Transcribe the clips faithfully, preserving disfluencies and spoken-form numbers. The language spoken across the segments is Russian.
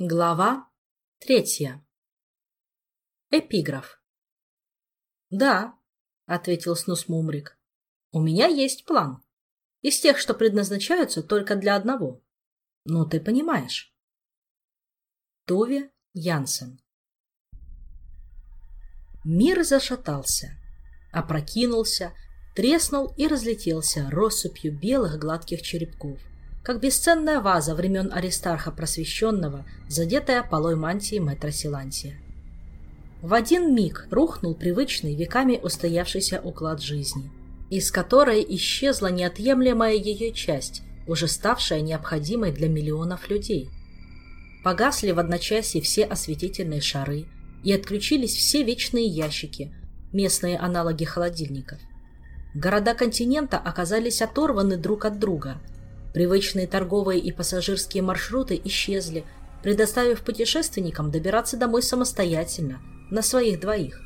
Глава третья. Эпиграф. «Да», — ответил Снус Мумрик, — «у меня есть план. Из тех, что предназначаются только для одного. Ну, ты понимаешь». Туве Янсен. Мир зашатался, опрокинулся, треснул и разлетелся россыпью белых гладких черепков, как бесценная ваза времен Аристарха Просвещенного, задетая полой мантии мэтра Силантия. В один миг рухнул привычный, веками устоявшийся уклад жизни, из которой исчезла неотъемлемая ее часть, уже ставшая необходимой для миллионов людей. Погасли в одночасье все осветительные шары и отключились все вечные ящики, местные аналоги холодильников. Города континента оказались оторваны друг от друга. Привычные торговые и пассажирские маршруты исчезли, предоставив путешественникам добираться домой самостоятельно, на своих двоих.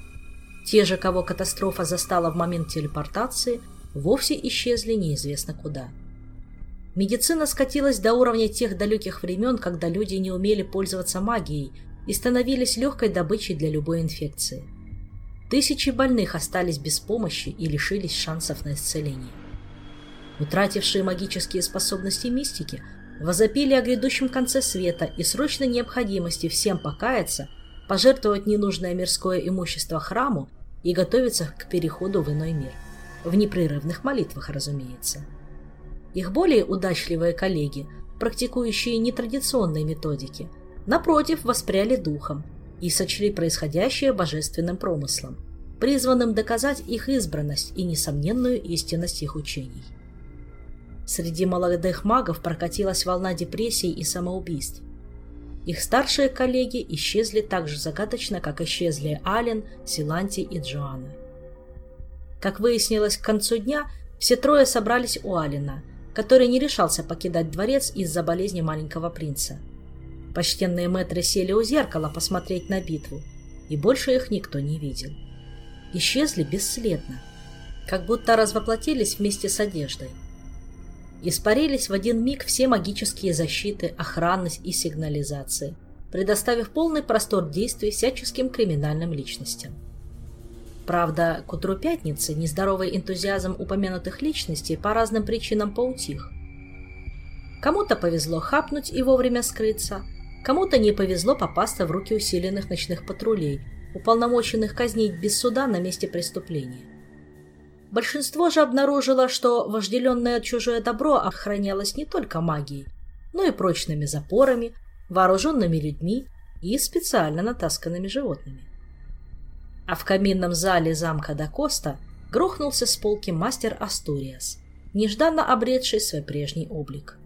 Те же, кого катастрофа застала в момент телепортации, вовсе исчезли неизвестно куда. Медицина скатилась до уровня тех далеких времен, когда люди не умели пользоваться магией и становились легкой добычей для любой инфекции. Тысячи больных остались без помощи и лишились шансов на исцеление. Утратившие магические способности мистики возопили о грядущем конце света и срочной необходимости всем покаяться, пожертвовать ненужное мирское имущество храму и готовиться к переходу в иной мир. В непрерывных молитвах, разумеется. Их более удачливые коллеги, практикующие нетрадиционные методики, напротив, воспряли духом и сочли происходящее божественным промыслом, призванным доказать их избранность и несомненную истинность их учений. Среди молодых магов прокатилась волна депрессий и самоубийств. Их старшие коллеги исчезли так же загадочно, как исчезли Ален, Силанти и Джоанна. Как выяснилось к концу дня, все трое собрались у Алена, который не решался покидать дворец из-за болезни маленького принца. Почтенные мэтры сели у зеркала посмотреть на битву, и больше их никто не видел. Исчезли бесследно, как будто развоплотились вместе с одеждой. Испарились в один миг все магические защиты, охранность и сигнализации, предоставив полный простор действий всяческим криминальным личностям. Правда, к утру пятницы нездоровый энтузиазм упомянутых личностей по разным причинам поутих. Кому-то повезло хапнуть и вовремя скрыться, кому-то не повезло попасться в руки усиленных ночных патрулей, уполномоченных казнить без суда на месте преступления. Большинство же обнаружило, что вожделенное чужое добро охранялось не только магией, но и прочными запорами, вооруженными людьми и специально натасканными животными. А в каминном зале замка Дакоста грохнулся с полки мастер Астуриас, нежданно обретший свой прежний облик.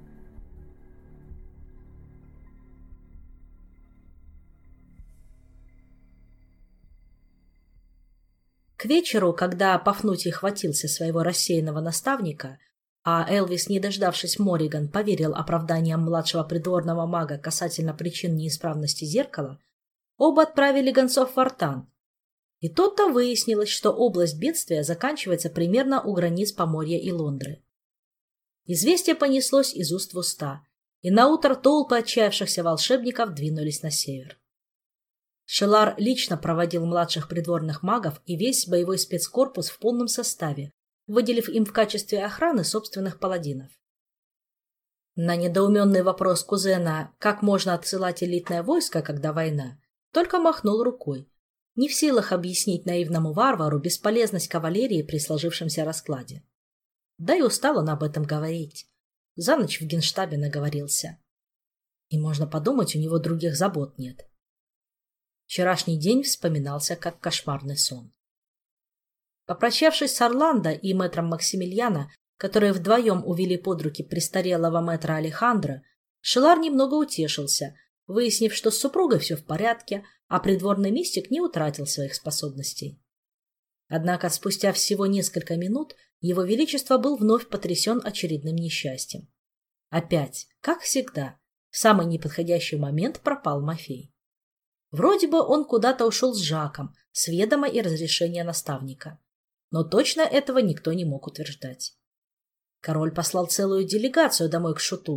К вечеру, когда Пафнутий хватился своего рассеянного наставника, а Элвис, не дождавшись Морриган, поверил оправданиям младшего придворного мага касательно причин неисправности зеркала, оба отправили гонцов в Артан. И тут-то выяснилось, что область бедствия заканчивается примерно у границ Поморья и Лондры. Известие понеслось из уст в уста, и наутро толпы отчаявшихся волшебников двинулись на север. Шелар лично проводил младших придворных магов и весь боевой спецкорпус в полном составе, выделив им в качестве охраны собственных паладинов. На недоуменный вопрос кузена, как можно отсылать элитное войско, когда война, только махнул рукой, не в силах объяснить наивному варвару бесполезность кавалерии при сложившемся раскладе. Да и устал он об этом говорить. За ночь в генштабе наговорился. И можно подумать, у него других забот нет. Вчерашний день вспоминался как кошмарный сон. Попрощавшись с Орландо и мэтром Максимилиана, которые вдвоем увели под руки престарелого мэтра Алехандро, Шелар немного утешился, выяснив, что с супругой все в порядке, а придворный мистик не утратил своих способностей. Однако спустя всего несколько минут его величество был вновь потрясен очередным несчастьем. Опять, как всегда, в самый неподходящий момент пропал Мафей. Вроде бы он куда-то ушел с Жаком, с ведома и разрешения наставника. Но точно этого никто не мог утверждать. Король послал целую делегацию домой к Шуту,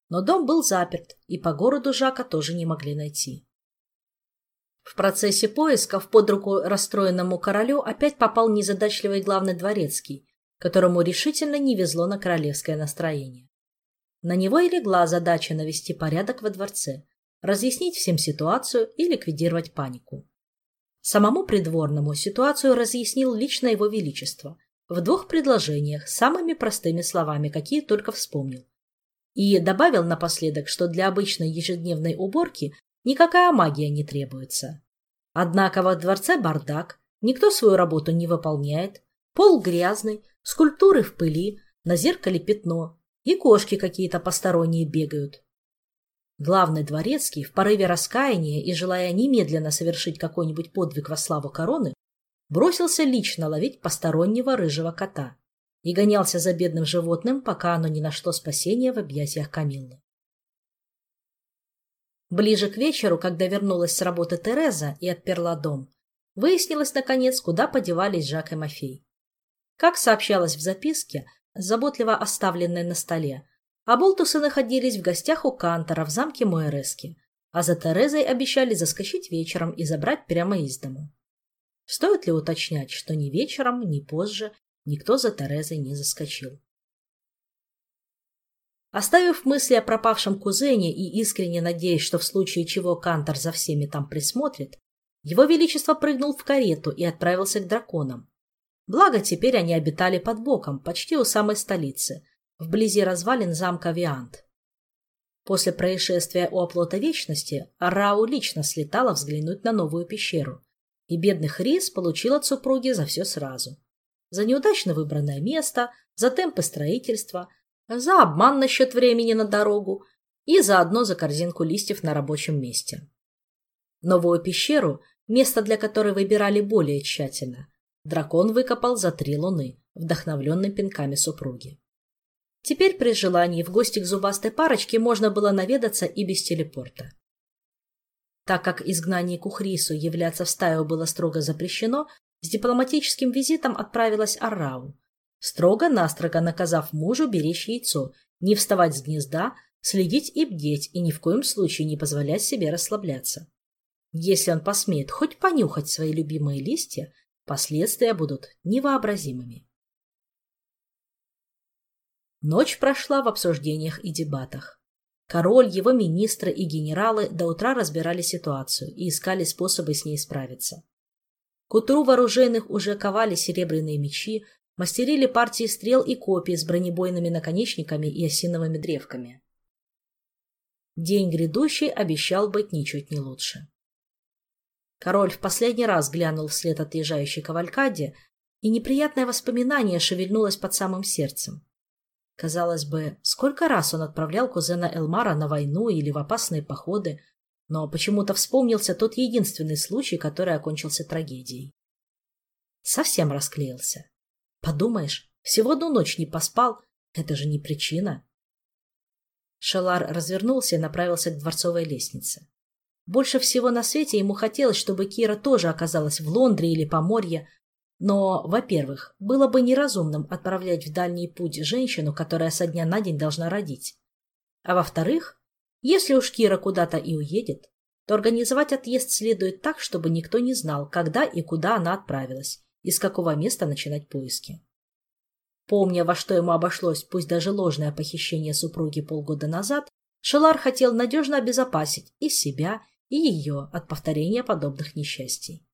Но дом был заперт, и по городу Жака тоже не могли найти. В процессе поисков под руку расстроенному королю опять попал незадачливый главный дворецкий, которому решительно не везло на королевское настроение. На него и легла задача навести порядок во дворце, разъяснить всем ситуацию и ликвидировать панику. Самому придворному ситуацию разъяснил лично его величество в двух предложениях самыми простыми словами, какие только вспомнил. И добавил напоследок, что для обычной ежедневной уборки никакая магия не требуется. Однако во дворце бардак, никто свою работу не выполняет, пол грязный, скульптуры в пыли, на зеркале пятно, и кошки какие-то посторонние бегают. Главный дворецкий, в порыве раскаяния и желая немедленно совершить какой-нибудь подвиг во славу короны, бросился лично ловить постороннего рыжего кота и гонялся за бедным животным, пока оно не нашло спасения в объятиях Камиллы. Ближе к вечеру, когда вернулась с работы Тереза и отперла дом, выяснилось, наконец, куда подевались Жак и Мафей. Как сообщалось в записке, заботливо оставленной на столе, оболтусы находились в гостях у Кантора в замке Муэрески, а за Терезой обещали заскочить вечером и забрать прямо из дому. Стоит ли уточнять, что ни вечером, ни позже никто за Терезой не заскочил? Оставив мысли о пропавшем кузене и искренне надеясь, что в случае чего Кантор за всеми там присмотрит, его величество прыгнул в карету и отправился к драконам. Благо, теперь они обитали под боком, почти у самой столицы, вблизи развалин замка Виант. После происшествия у оплота Вечности Аррау лично слетала взглянуть на новую пещеру, и бедный Хрис получил от супруги за все сразу. За неудачно выбранное место, за темпы строительства, за обман насчет времени на дорогу и заодно за корзинку листьев на рабочем месте. Новую пещеру, место для которой выбирали более тщательно, дракон выкопал за три луны, вдохновленный пинками супруги. Теперь при желании в гости к зубастой парочке можно было наведаться и без телепорта. Так как изгнаннику Хрису являться в стаю было строго запрещено, с дипломатическим визитом отправилась Аррау, строго-настрого наказав мужу беречь яйцо, не вставать с гнезда, следить и бдеть и ни в коем случае не позволять себе расслабляться. Если он посмеет хоть понюхать свои любимые листья, последствия будут невообразимыми. Ночь прошла в обсуждениях и дебатах. Король, его министры и генералы до утра разбирали ситуацию и искали способы с ней справиться. К утру вооруженных уже ковали серебряные мечи, мастерили партии стрел и копий с бронебойными наконечниками и осиновыми древками. День грядущий обещал быть ничуть не лучше. Король в последний раз глянул вслед отъезжающей кавалькаде, и неприятное воспоминание шевельнулось под самым сердцем. Казалось бы, сколько раз он отправлял кузена Элмара на войну или в опасные походы, но почему-то вспомнился тот единственный случай, который окончился трагедией. Совсем расклеился. Подумаешь, всего одну ночь не поспал, это же не причина. Шелар развернулся и направился к дворцовой лестнице. Больше всего на свете ему хотелось, чтобы Кира тоже оказалась в Лондре или Поморье, но, во-первых, было бы неразумным отправлять в дальний путь женщину, которая со дня на день должна родить. А во-вторых, если уж Кира куда-то и уедет, то организовать отъезд следует так, чтобы никто не знал, когда и куда она отправилась, и с какого места начинать поиски. Помня, во что ему обошлось, пусть даже ложное похищение супруги полгода назад, Шелар хотел надежно обезопасить и себя, и ее от повторения подобных несчастий.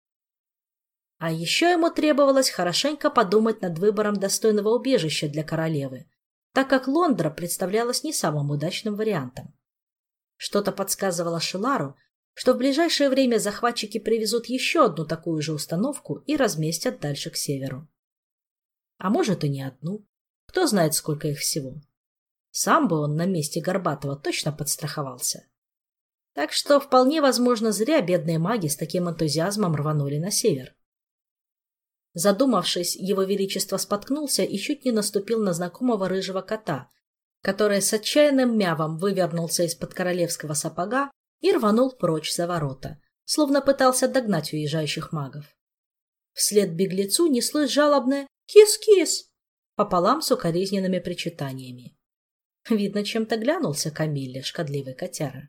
А еще ему требовалось хорошенько подумать над выбором достойного убежища для королевы, так как Лондра представлялась не самым удачным вариантом. Что-то подсказывало Шелару, что в ближайшее время захватчики привезут еще одну такую же установку и разместят дальше к северу. А может и не одну, кто знает, сколько их всего. Сам бы он на месте Горбатова точно подстраховался. Так что вполне возможно, зря бедные маги с таким энтузиазмом рванули на север. Задумавшись, его величество споткнулся и чуть не наступил на знакомого рыжего кота, который с отчаянным мявом вывернулся из-под королевского сапога и рванул прочь за ворота, словно пытался догнать уезжающих магов. Вслед беглецу неслось жалобное «кис-кис» пополам с укоризненными причитаниями. Видно, чем-то глянулся Камилле, шкодливый котяра.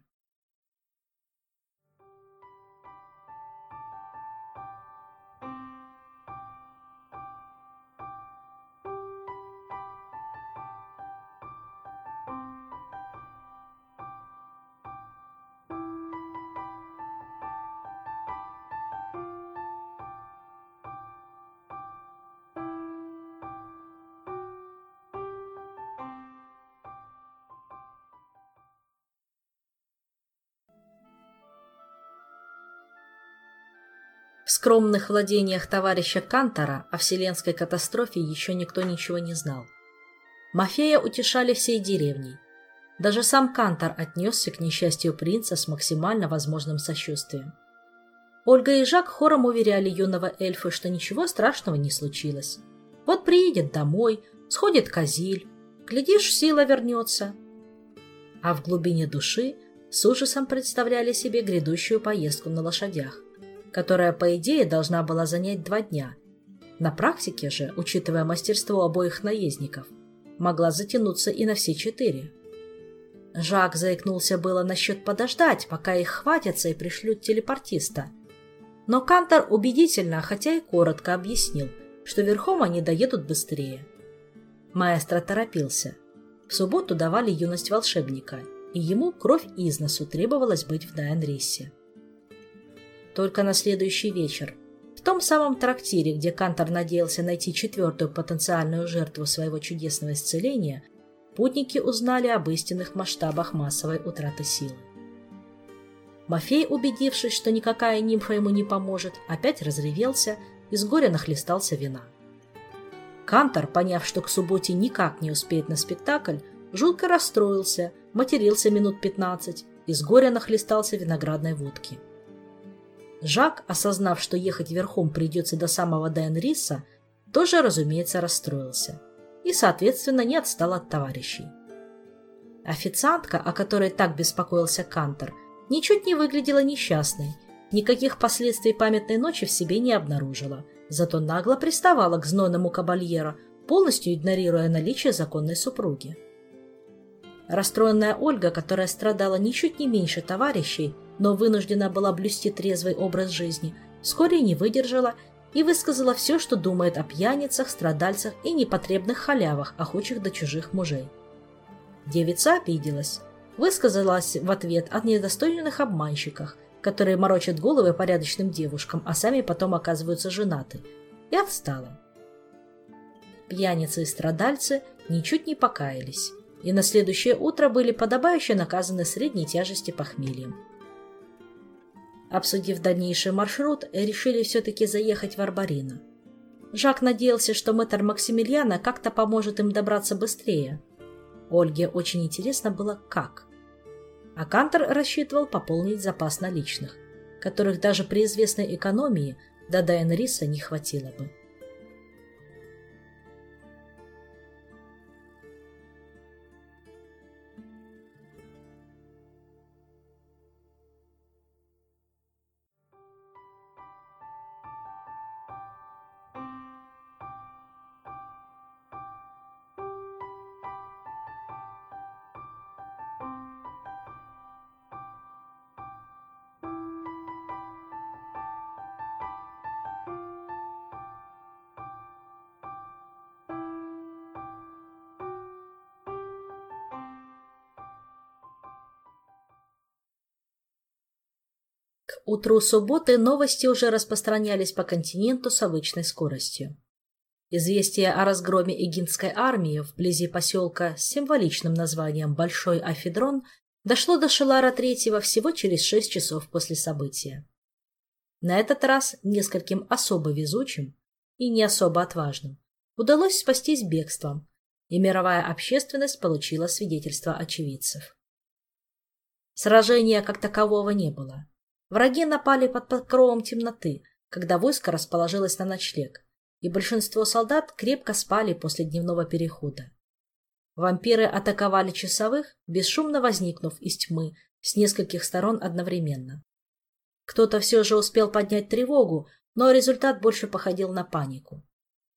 В скромных владениях товарища Кантора о вселенской катастрофе еще никто ничего не знал. Мафея утешали всей деревней. Даже сам Кантор отнесся к несчастью принца с максимально возможным сочувствием. Ольга и Жак хором уверяли юного эльфа, что ничего страшного не случилось. Вот приедет домой, сходит к Азиль, глядишь, сила вернется. А в глубине души с ужасом представляли себе грядущую поездку на лошадях, которая, по идее, должна была занять два дня. На практике же, учитывая мастерство обоих наездников, могла затянуться и на все четыре. Жак заикнулся было насчет подождать, пока их хватятся и пришлют телепортиста. Но Кантор убедительно, хотя и коротко объяснил, что верхом они доедут быстрее. Маэстро торопился. В субботу давали юность волшебника, и ему кровь из носу требовалось быть в Дайан-Риссе. Только на следующий вечер, в том самом трактире, где Кантор надеялся найти четвертую потенциальную жертву своего чудесного исцеления, путники узнали об истинных масштабах массовой утраты силы. Мафей, убедившись, что никакая нимфа ему не поможет, опять разревелся и с горя нахлестался вина. Кантор, поняв, что к субботе никак не успеет на спектакль, жутко расстроился, матерился минут пятнадцать и с горя нахлестался виноградной водки. Жак, осознав, что ехать верхом придется до самого Дайан-Риса, тоже, разумеется, расстроился и, соответственно, не отстал от товарищей. Официантка, о которой так беспокоился Кантор, ничуть не выглядела несчастной, никаких последствий памятной ночи в себе не обнаружила, зато нагло приставала к знойному кабальеро, полностью игнорируя наличие законной супруги. Расстроенная Ольга, которая страдала ничуть не меньше товарищей, но вынуждена была блюсти трезвый образ жизни, вскоре не выдержала и высказала все, что думает о пьяницах, страдальцах и непотребных халявах, охочих до чужих мужей. Девица обиделась, высказалась в ответ о недостойных обманщиках, которые морочат головы порядочным девушкам, а сами потом оказываются женаты, и отстала. Пьяницы и страдальцы ничуть не покаялись, и на следующее утро были подобающе наказаны средней тяжести похмельем. Обсудив дальнейший маршрут, решили все-таки заехать в Арборино. Жак надеялся, что мэтр Максимилиана как-то поможет им добраться быстрее. Ольге очень интересно было, как. А Кантор рассчитывал пополнить запас наличных, которых даже при известной экономии до Дайан-Риса не хватило бы. К утру субботы новости уже распространялись по континенту с обычной скоростью. Известие о разгроме эгинской армии вблизи поселка с символичным названием Большой Афедрон дошло до Шелара Третьего всего через шесть часов после события. На этот раз нескольким особо везучим и не особо отважным удалось спастись бегством, и мировая общественность получила свидетельство очевидцев. Сражения как такового не было. Враги напали под покровом темноты, когда войско расположилось на ночлег, и большинство солдат крепко спали после дневного перехода. Вампиры атаковали часовых, бесшумно возникнув из тьмы с нескольких сторон одновременно. Кто-то все же успел поднять тревогу, но результат больше походил на панику.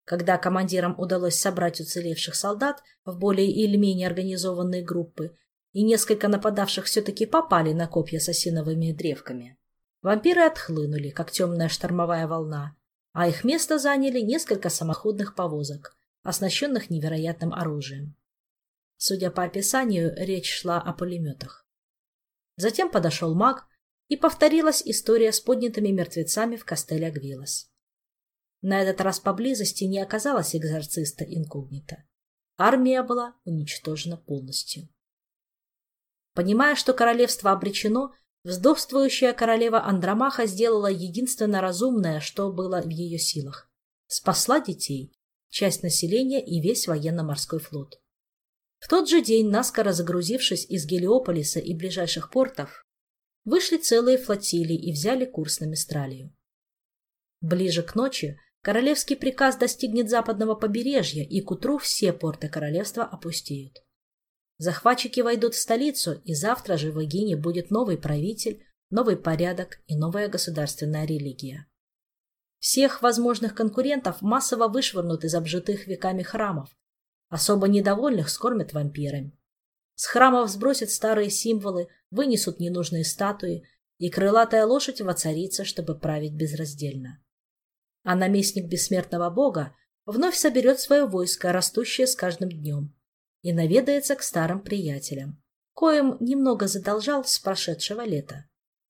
Когда командирам удалось собрать уцелевших солдат в более или менее организованные группы, и несколько нападавших все-таки попали на копья с осиновыми древками, вампиры отхлынули, как темная штормовая волна, а их место заняли несколько самоходных повозок, оснащенных невероятным оружием. Судя по описанию, речь шла о пулеметах. Затем подошел маг, и повторилась история с поднятыми мертвецами в Кастель-Агвилас. На этот раз поблизости не оказалось экзорциста инкогнито. Армия была уничтожена полностью. Понимая, что королевство обречено, вздохствующая королева Андромаха сделала единственно разумное, что было в ее силах. Спасла детей, часть населения и весь военно-морской флот. В тот же день, наскоро загрузившись из Гелиополиса и ближайших портов, вышли целые флотилии и взяли курс на Мистралию. Ближе к ночи королевский приказ достигнет западного побережья, и к утру все порты королевства опустеют. Захватчики войдут в столицу, и завтра же в Эгине будет новый правитель, новый порядок и новая государственная религия. Всех возможных конкурентов массово вышвырнут из обжитых веками храмов, особо недовольных скормят вампирами. С храмов сбросят старые символы, вынесут ненужные статуи, и крылатая лошадь воцарится, чтобы править безраздельно. А наместник бессмертного бога вновь соберет свое войско, растущее с каждым днем, и наведается к старым приятелям, коим немного задолжал с прошедшего лета.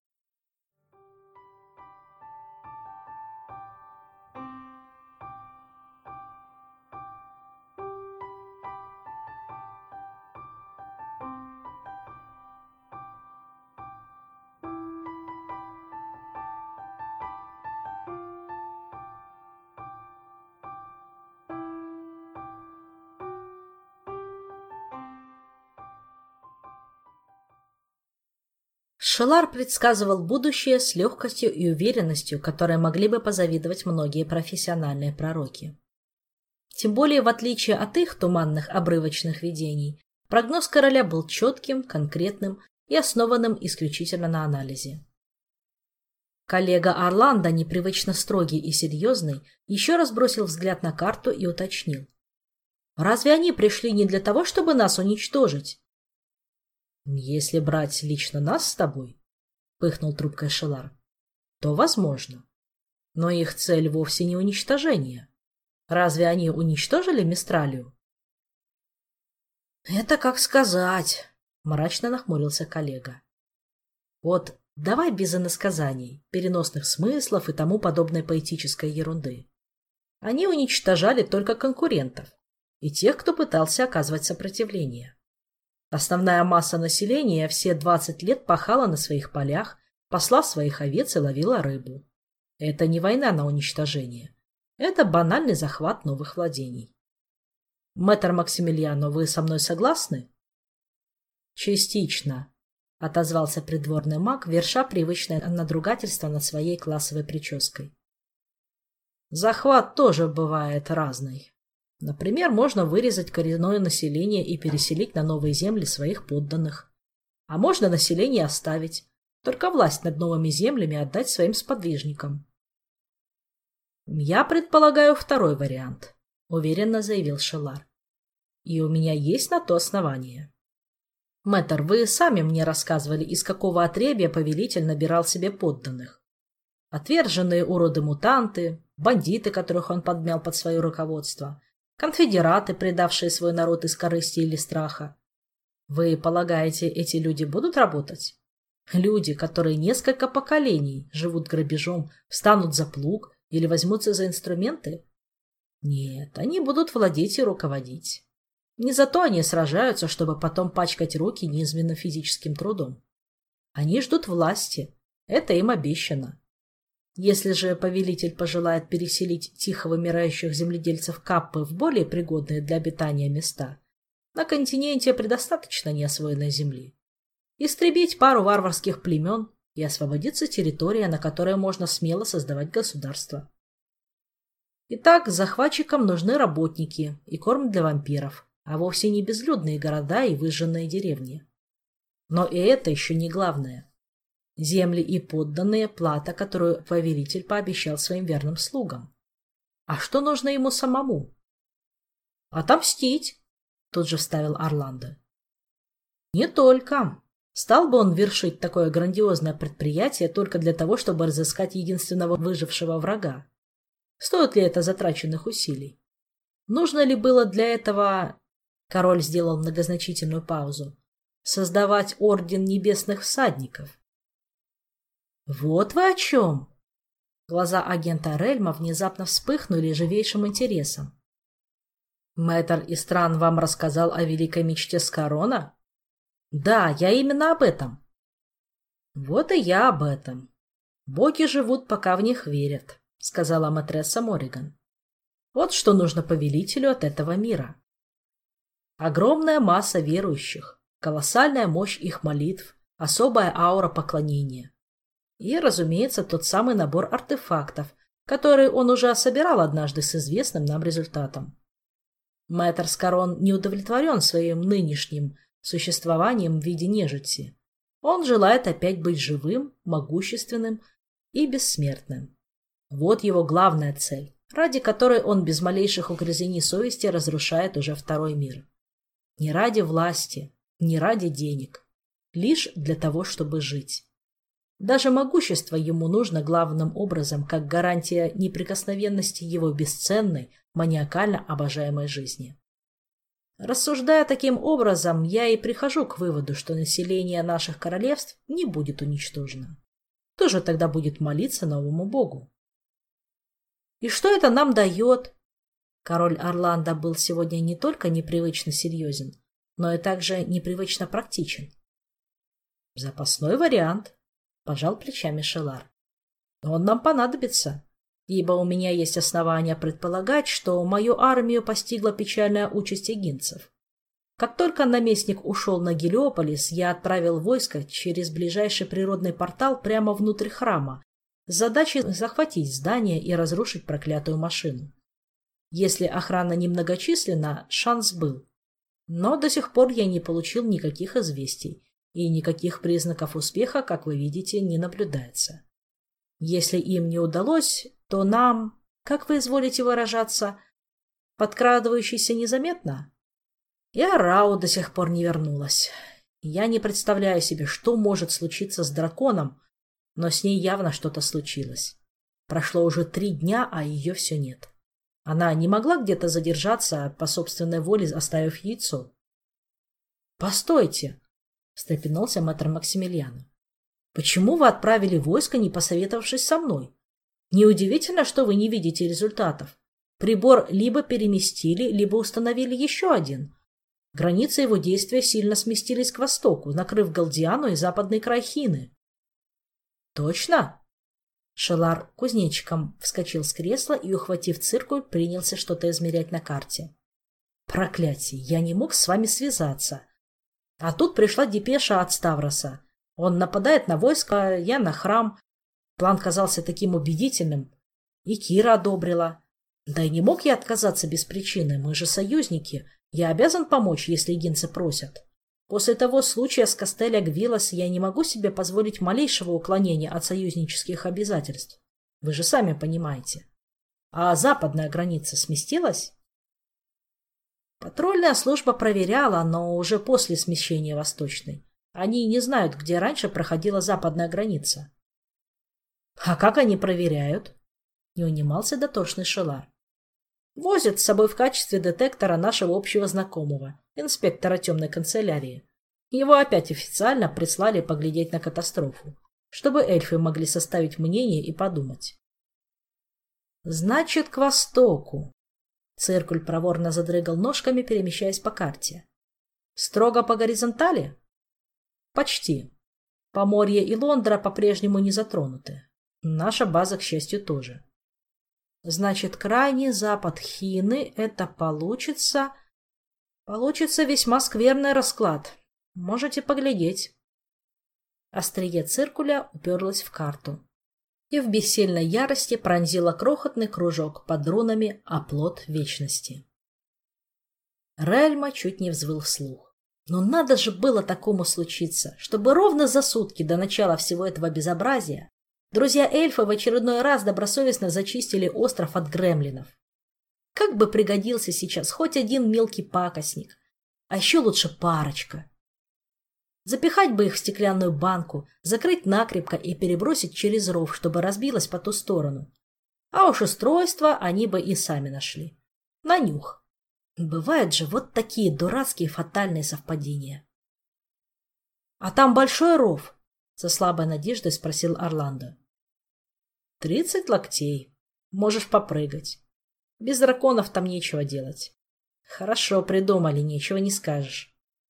Шелар предсказывал будущее с легкостью и уверенностью, которой могли бы позавидовать многие профессиональные пророки. Тем более, в отличие от их туманных обрывочных видений, прогноз короля был четким, конкретным и основанным исключительно на анализе. Коллега Орландо, непривычно строгий и серьезный, еще раз бросил взгляд на карту и уточнил. «Разве они пришли не для того, чтобы нас уничтожить?» «Если брать лично нас с тобой, — пыхнул трубкой Шелар, — то возможно. Но их цель вовсе не уничтожение. Разве они уничтожили Мистралию?» «Это как сказать, — мрачно нахмурился коллега. Вот давай без иносказаний, переносных смыслов и тому подобной поэтической ерунды. Они уничтожали только конкурентов и тех, кто пытался оказывать сопротивление. Основная масса населения все двадцать лет пахала на своих полях, пасла своих овец и ловила рыбу. Это не война на уничтожение. Это банальный захват новых владений. Мэтр Максимилиано, вы со мной согласны? Частично, — отозвался придворный маг, верша привычное надругательство над своей классовой прической. Захват тоже бывает разный. Например, можно вырезать коренное население и переселить на новые земли своих подданных. А можно население оставить, только власть над новыми землями отдать своим сподвижникам. «Я предполагаю второй вариант», — уверенно заявил Шелар. «И у меня есть на то основание. Мэтр, вы сами мне рассказывали, из какого отребья повелитель набирал себе подданных. Отверженные уроды-мутанты, бандиты, которых он подмял под свое руководство, конфедераты, предавшие свой народ из корысти или страха. Вы полагаете, эти люди будут работать? Люди, которые несколько поколений живут грабежом, встанут за плуг или возьмутся за инструменты? Нет, они будут владеть и руководить. Не зато они сражаются, чтобы потом пачкать руки низменным физическим трудом. Они ждут власти. Это им обещано. Если же повелитель пожелает переселить тихо вымирающих земледельцев Каппы в более пригодные для обитания места, на континенте предостаточно неосвоенной земли. Истребить пару варварских племен, и освободится территория, на которой можно смело создавать государство. Итак, захватчикам нужны работники и корм для вампиров, а вовсе не безлюдные города и выжженные деревни. Но и это еще не главное. Земли и подданные – плата, которую повелитель пообещал своим верным слугам. А что нужно ему самому? Отомстить, тут же вставил Орландо. Не только. Стал бы он вершить такое грандиозное предприятие только для того, чтобы разыскать единственного выжившего врага? Стоит ли это затраченных усилий? Нужно ли было для этого... Король сделал многозначительную паузу. Создавать орден небесных всадников. Вот вы о чем! Глаза агента Рельма внезапно вспыхнули живейшим интересом. Мэтр Истран вам рассказал о великой мечте Скарона? Да, я именно об этом. Вот и я об этом. Боги живут, пока в них верят, сказала матресса Морриган. Вот что нужно повелителю от этого мира. Огромная масса верующих, колоссальная мощь их молитв, особая аура поклонения. И, разумеется, тот самый набор артефактов, который он уже собирал однажды с известным нам результатом. Мэтр Скарон не удовлетворен своим нынешним существованием в виде нежити. Он желает опять быть живым, могущественным и бессмертным. Вот его главная цель, ради которой он без малейших угрызений совести разрушает уже второй мир. Не ради власти, не ради денег, лишь для того, чтобы жить. Даже могущество ему нужно главным образом как гарантия неприкосновенности его бесценной, маниакально обожаемой жизни. Рассуждая таким образом, я и прихожу к выводу, что население наших королевств не будет уничтожено. Кто же тогда будет молиться новому богу? И что это нам дает? Король Орландо был сегодня не только непривычно серьезен, но и также непривычно практичен. Запасной вариант, пожал плечами Шелар. Он нам понадобится, ибо у меня есть основания предполагать, что мою армию постигла печальная участь эгинцев. Как только наместник ушел на Гелиополис, я отправил войско через ближайший природный портал прямо внутрь храма с задачей захватить здание и разрушить проклятую машину. Если охрана немногочисленна, шанс был. Но до сих пор я не получил никаких известий, и никаких признаков успеха, как вы видите, не наблюдается. Если им не удалось, то нам, как вы изволите выражаться, подкрадывающийся незаметно? И Арау до сих пор не вернулась. Я не представляю себе, что может случиться с драконом, но с ней явно что-то случилось. Прошло уже три дня, а ее все нет. Она не могла где-то задержаться, по собственной воле оставив яйцо. — Постойте! — встрепенулся мэтр Максимилиано. — Почему вы отправили войско, не посоветовавшись со мной? Неудивительно, что вы не видите результатов. Прибор либо переместили, либо установили еще один. Границы его действия сильно сместились к востоку, накрыв Галдиану и западный край Хины. — Точно? Шелар кузнечиком вскочил с кресла и, ухватив циркуль, принялся что-то измерять на карте. Проклятие, я не мог с вами связаться. А тут пришла депеша от Ставроса. Он нападает на войско, я на храм. План казался таким убедительным. И Кира одобрила. Да и не мог я отказаться без причины, мы же союзники. Я обязан помочь, если эгинцы просят. После того случая с Кастель-Агвилас я не могу себе позволить малейшего уклонения от союзнических обязательств. Вы же сами понимаете. А западная граница сместилась? Патрульная служба проверяла, но уже после смещения восточной. Они не знают, где раньше проходила западная граница. А как они проверяют? Не унимался дотошный Шелар. Возят с собой в качестве детектора нашего общего знакомого, инспектора темной канцелярии. Его опять официально прислали поглядеть на катастрофу, чтобы эльфы могли составить мнение и подумать. Значит, к востоку. Циркуль проворно задрыгал ножками, перемещаясь по карте. Строго по горизонтали? Почти. Поморье и Лондра по-прежнему не затронуты. Наша база, к счастью, тоже. Значит, крайний запад Хины — это получится... Получится весьма скверный расклад. Можете поглядеть. Острие циркуля уперлось в карту и в бессильной ярости пронзило крохотный кружок под рунами оплот вечности. Рельма чуть не взвыл вслух. Но надо же было такому случиться, чтобы ровно за сутки до начала всего этого безобразия Друзья эльфа в очередной раз добросовестно зачистили остров от гремлинов. Как бы пригодился сейчас хоть один мелкий пакостник, а еще лучше парочка. Запихать бы их в стеклянную банку, закрыть накрепко и перебросить через ров, чтобы разбилось по ту сторону. А уж устройство они бы и сами нашли. На нюх. Бывают же вот такие дурацкие фатальные совпадения. — А там большой ров? — со слабой надеждой спросил Орландо. — Тридцать локтей. Можешь попрыгать. Без драконов там нечего делать. Хорошо придумали, нечего не скажешь.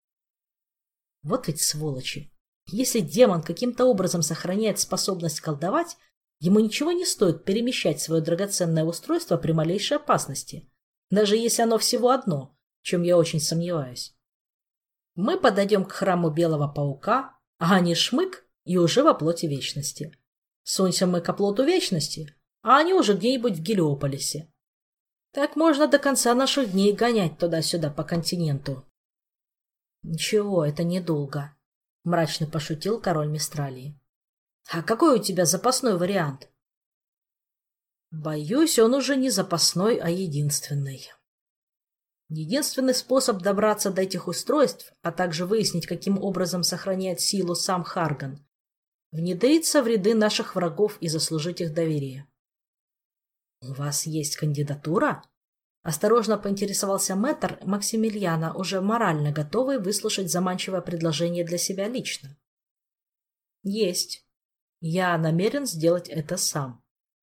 Вот ведь сволочи. Если демон каким-то образом сохраняет способность колдовать, ему ничего не стоит перемещать свое драгоценное устройство при малейшей опасности, даже если оно всего одно, в чем я очень сомневаюсь. Мы подойдем к храму Белого Паука, а они шмык и уже во плоти вечности. Сунься мы к оплоту вечности, а они уже где-нибудь в Гелиополисе. Так можно до конца наших дней гонять туда-сюда по континенту. — Ничего, это недолго, — мрачно пошутил король Мистралии. — А какой у тебя запасной вариант? — Боюсь, он уже не запасной, а единственный. Единственный способ добраться до этих устройств, а также выяснить, каким образом сохраняет силу сам Харган, внедриться в ряды наших врагов и заслужить их доверие. — У вас есть кандидатура? — осторожно поинтересовался мэтр Максимилиана, уже морально готовый выслушать заманчивое предложение для себя лично. — Есть. Я намерен сделать это сам.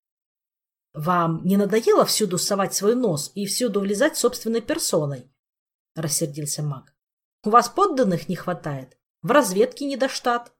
— Вам не надоело всюду совать свой нос и всюду влезать собственной персоной? — рассердился маг. — У вас подданных не хватает? В разведке недоштат?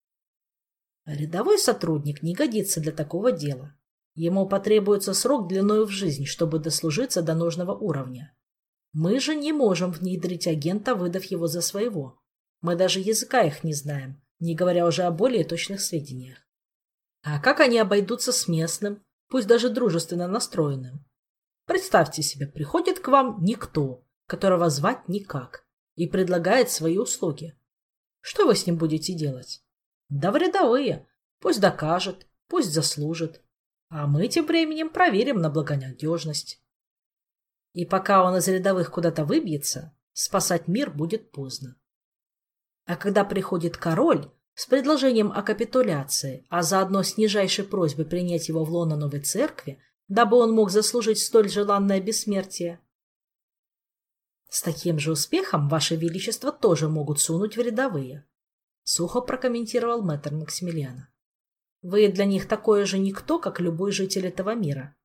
Рядовой сотрудник не годится для такого дела. Ему потребуется срок длиною в жизнь, чтобы дослужиться до нужного уровня. Мы же не можем внедрить агента, выдав его за своего. Мы даже языка их не знаем, не говоря уже о более точных сведениях. А как они обойдутся с местным, пусть даже дружественно настроенным? Представьте себе, приходит к вам никто, которого звать никак, и предлагает свои услуги. Что вы с ним будете делать? Да в рядовые. Пусть докажет, пусть заслужит. А мы тем временем проверим на благонадежность. И пока он из рядовых куда-то выбьется, спасать мир будет поздно. А когда приходит король с предложением о капитуляции, а заодно с нижайшей просьбой принять его в лоно новой церкви, дабы он мог заслужить столь желанное бессмертие, с таким же успехом ваше величество тоже могут сунуть в рядовые, — сухо прокомментировал мэтр Максимилиана. Вы для них такое же никто, как любой житель этого мира.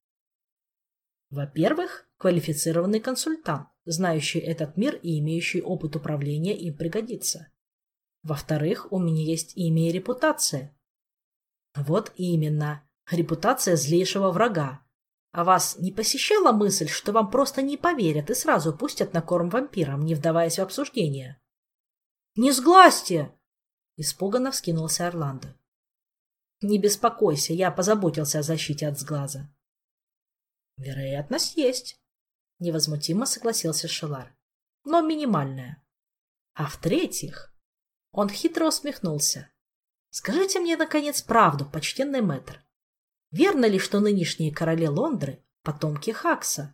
Во-первых, квалифицированный консультант, знающий этот мир и имеющий опыт управления, им пригодится. Во-вторых, у меня есть имя и репутация. Вот именно, репутация злейшего врага. А вас не посещала мысль, что вам просто не поверят и сразу пустят на корм вампирам, не вдаваясь в обсуждение? — Не сглазьте! — испуганно вскинулся Орландо. — Не беспокойся, я позаботился о защите от сглаза. — Вероятность есть, — невозмутимо согласился Шелар, — но минимальная. А в-третьих, он хитро усмехнулся. — Скажите мне, наконец, правду, почтенный мэтр. Верно ли, что нынешние короли Лондры — потомки Хакса?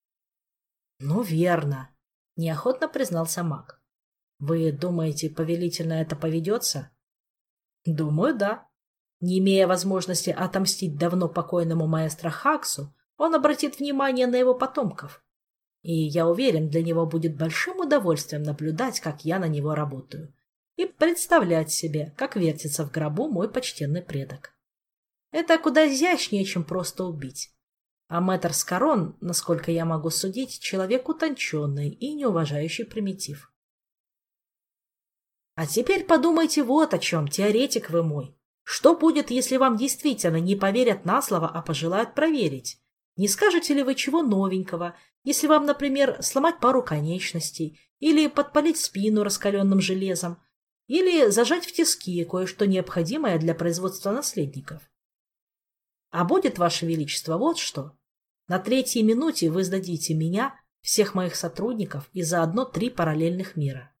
— Ну, верно, — неохотно признался маг. — Вы думаете, повелительно это поведется? — Думаю, да. Не имея возможности отомстить давно покойному маэстро Хаксу, он обратит внимание на его потомков. И, я уверен, для него будет большим удовольствием наблюдать, как я на него работаю, и представлять себе, как вертится в гробу мой почтенный предок. Это куда изящнее, чем просто убить. А мэтр Скорон, насколько я могу судить, человек утонченный и не уважающий примитив. А теперь подумайте вот о чем, теоретик вы мой. Что будет, если вам действительно не поверят на слово, а пожелают проверить? Не скажете ли вы чего новенького, если вам, например, сломать пару конечностей, или подпалить спину раскаленным железом, или зажать в тиски кое-что необходимое для производства наследников? А будет, Ваше Величество, вот что. На третьей минуте вы сдадите меня, всех моих сотрудников и заодно три параллельных мира.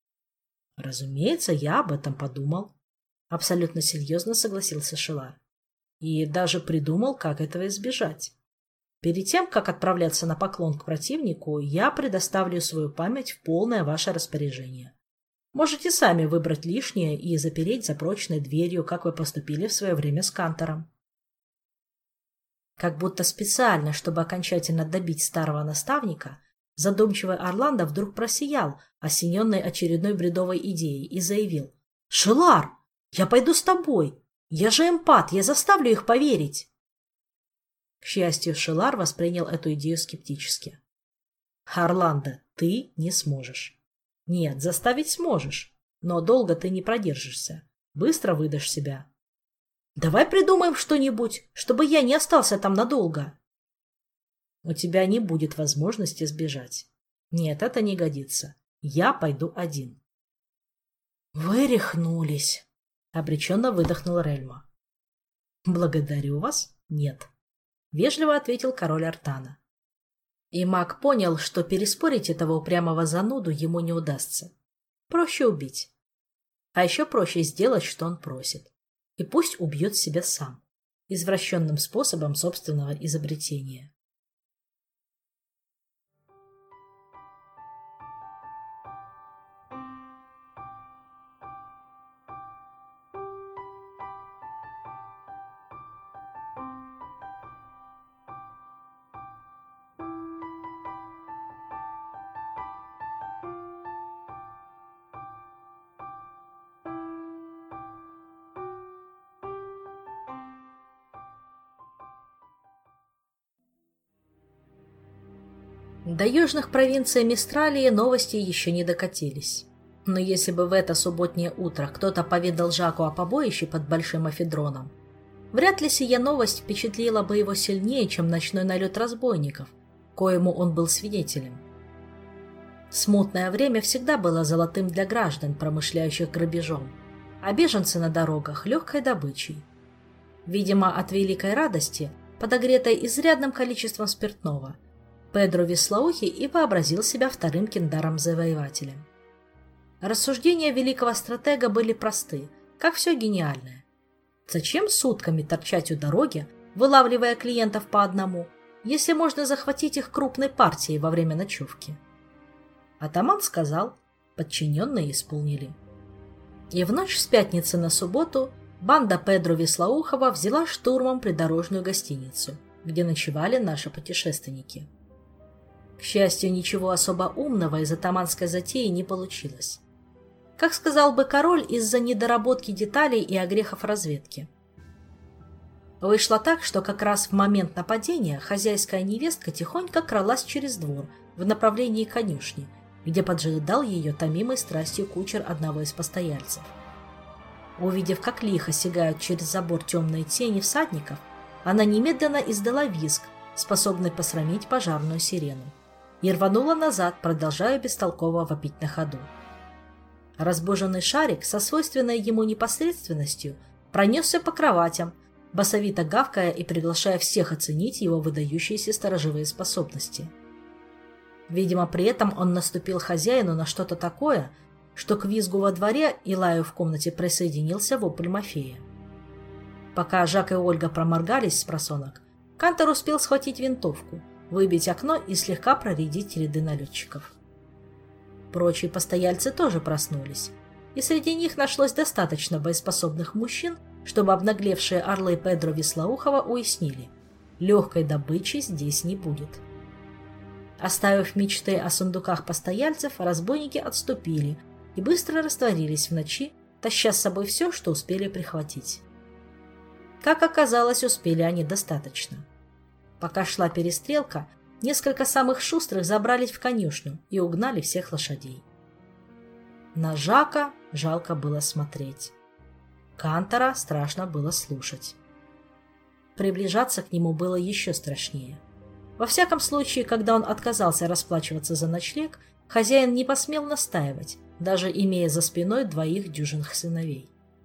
Разумеется, я об этом подумал. Абсолютно серьезно согласился Шелар. И даже придумал, как этого избежать. Перед тем, как отправляться на поклон к противнику, я предоставлю свою память в полное ваше распоряжение. Можете сами выбрать лишнее и запереть за прочной дверью, как вы поступили в свое время с Кантором. Как будто специально, чтобы окончательно добить старого наставника, задумчивый Орландо вдруг просиял, осененный очередной бредовой идеей, и заявил: «Шелар, я пойду с тобой! Я же эмпат, я заставлю их поверить!» К счастью, Шелар воспринял эту идею скептически. «Орландо, ты не сможешь. Нет, заставить сможешь, но долго ты не продержишься. Быстро выдашь себя. Давай придумаем что-нибудь, чтобы я не остался там надолго». «У тебя не будет возможности сбежать. Нет, это не годится. Я пойду один». «Вы рехнулись», — обреченно выдохнул Рельма. «Благодарю вас, нет», — вежливо ответил король Артана. И маг понял, что переспорить этого упрямого зануду ему не удастся. Проще убить. А еще проще сделать, что он просит. И пусть убьет себя сам, извращенным способом собственного изобретения. До южных провинций Мистралии новости еще не докатились. Но если бы в это субботнее утро кто-то поведал Жаку о побоище под Большим Афедроном, вряд ли сия новость впечатлила бы его сильнее, чем ночной налет разбойников, коему он был свидетелем. Смутное время всегда было золотым для граждан, промышляющих грабежом, а беженцы на дорогах — легкой добычей. Видимо, от великой радости, подогретой изрядным количеством спиртного, Педро Вислаухий и вообразил себя вторым киндаром-завоевателем. Рассуждения великого стратега были просты, как все гениальное. Зачем сутками торчать у дороги, вылавливая клиентов по одному, если можно захватить их крупной партией во время ночевки? Атаман сказал, подчиненные исполнили. И в ночь с пятницы на субботу банда Педро Вислаухова взяла штурмом придорожную гостиницу, где ночевали наши путешественники. К счастью, ничего особо умного из атаманской затеи не получилось. Как сказал бы король, из-за недоработки деталей и огрехов разведки. Вышло так, что как раз в момент нападения хозяйская невестка тихонько кралась через двор в направлении конюшни, где поджидал ее томимой страстью кучер одного из постояльцев. Увидев, как лихо сигают через забор темные тени всадников, она немедленно издала визг, способный посрамить пожарную сирену, и рванула назад, продолжая бестолково вопить на ходу. Разбуженный Шарик со свойственной ему непосредственностью пронесся по кроватям, басовито гавкая и приглашая всех оценить его выдающиеся сторожевые способности. Видимо, при этом он наступил хозяину на что-то такое, что к визгу во дворе и лаю в комнате присоединился вопль Мафея. Пока Жак и Ольга проморгались с просонок, Кантор успел схватить винтовку, выбить окно и слегка проредить ряды налетчиков. Прочие постояльцы тоже проснулись, и среди них нашлось достаточно боеспособных мужчин, чтобы обнаглевшие орлы Педро Вислаухова уяснили – легкой добычи здесь не будет. Оставив мечты о сундуках постояльцев, разбойники отступили и быстро растворились в ночи, таща с собой все, что успели прихватить. Как оказалось, успели они достаточно. Пока шла перестрелка, несколько самых шустрых забрались в конюшню и угнали всех лошадей. На Жака жалко было смотреть. Кантора страшно было слушать. Приближаться к нему было еще страшнее. Во всяком случае, когда он отказался расплачиваться за ночлег, хозяин не посмел настаивать, даже имея за спиной двоих дюжинных сыновей.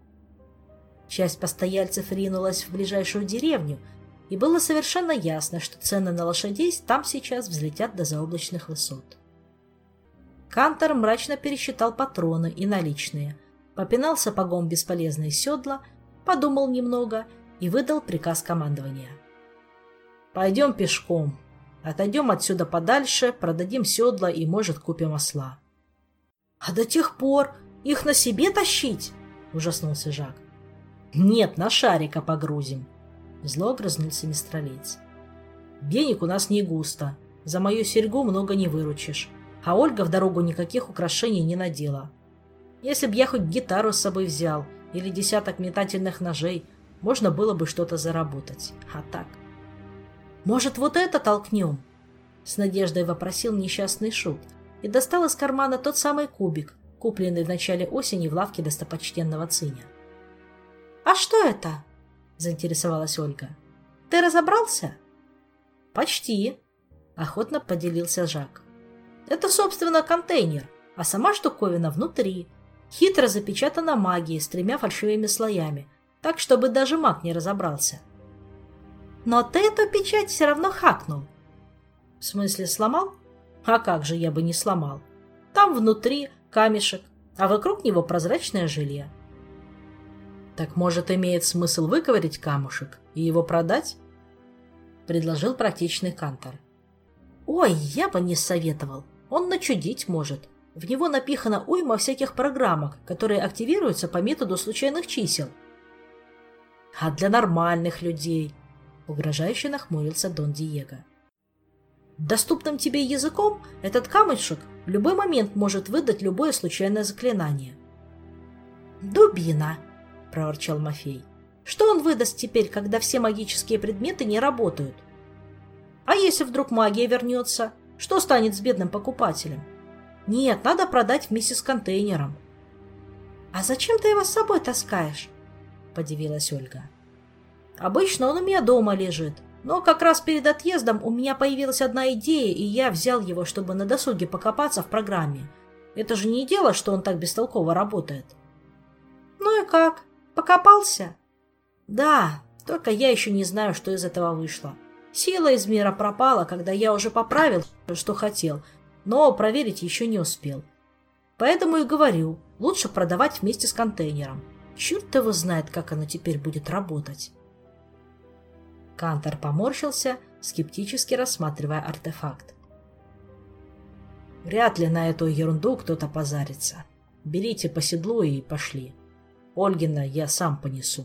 Часть постояльцев ринулась в ближайшую деревню, и было совершенно ясно, что цены на лошадей там сейчас взлетят до заоблачных высот. Кантор мрачно пересчитал патроны и наличные, попинал сапогом бесполезные седла, подумал немного и выдал приказ командования. «Пойдем пешком. Отойдем отсюда подальше, продадим седла и, может, купим осла». «А до тех пор их на себе тащить?» – ужаснулся Жак. «Нет, на шарика погрузим», – зло огрызнулся мистралиец. «Денег у нас не густо. За мою серьгу много не выручишь. А Ольга в дорогу никаких украшений не надела. Если б я хоть гитару с собой взял или десяток метательных ножей, можно было бы что-то заработать. А так...» «Может, вот это толкнем?» — с надеждой вопросил несчастный шут и достал из кармана тот самый кубик, купленный в начале осени в лавке достопочтенного Циня. «А что это?» — заинтересовалась Ольга. «Ты разобрался?» «Почти», — охотно поделился Жак. «Это, собственно, контейнер, а сама штуковина внутри. Хитро запечатана магией с тремя фальшивыми слоями, так, чтобы даже маг не разобрался». «Но ты эту печать все равно хакнул». «В смысле, сломал? А как же я бы не сломал? Там внутри камешек, а вокруг него прозрачное желе». «Так, может, имеет смысл выковырять камушек и его продать?» — предложил практичный Кантор. «Ой, я бы не советовал. Он начудить может. В него напихана уйма всяких программок, которые активируются по методу случайных чисел». «А для нормальных людей?» — угрожающе нахмурился Дон Диего. «Доступным тебе языком этот камешек в любой момент может выдать любое случайное заклинание». «Дубина!» — проворчал Мафей. «Что он выдаст теперь, когда все магические предметы не работают? А если вдруг магия вернется, что станет с бедным покупателем? Нет, надо продать вместе с контейнером». «А зачем ты его с собой таскаешь?» — подивилась Ольга. «Обычно он у меня дома лежит, но как раз перед отъездом у меня появилась одна идея, и я взял его, чтобы на досуге покопаться в программе. Это же не дело, что он так бестолково работает». «Ну и как? Покопался?» «Да, только я еще не знаю, что из этого вышло. Сила из мира пропала, когда я уже поправил, что хотел, но проверить еще не успел. Поэтому и говорю, лучше продавать вместе с контейнером. Черт его знает, как оно теперь будет работать». Кантор поморщился, скептически рассматривая артефакт. «Вряд ли на эту ерунду кто-то позарится. Берите по седлу и пошли. Ольгина я сам понесу».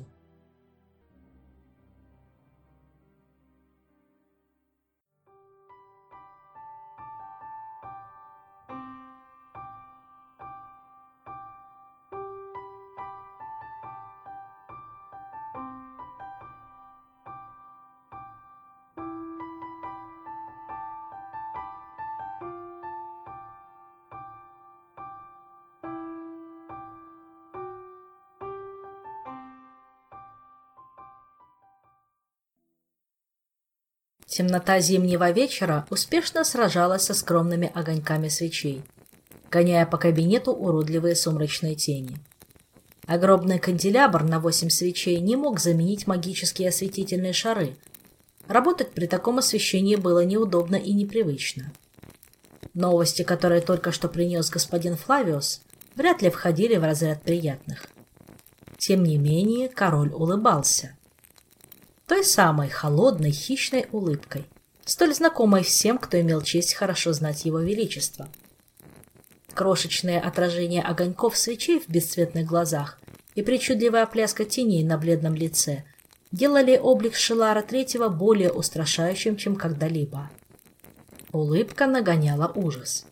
Темнота зимнего вечера успешно сражалась со скромными огоньками свечей, гоняя по кабинету уродливые сумрачные тени. Огромный канделябр на восемь свечей не мог заменить магические осветительные шары. Работать при таком освещении было неудобно и непривычно. Новости, которые только что принес господин Флавиус, вряд ли входили в разряд приятных. Тем не менее, король улыбался. Той самой холодной, хищной улыбкой, столь знакомой всем, кто имел честь хорошо знать его величество. Крошечное отражение огоньков свечей в бесцветных глазах и причудливая пляска теней на бледном лице делали облик Шелара Третьего более устрашающим, чем когда-либо. Улыбка нагоняла ужас.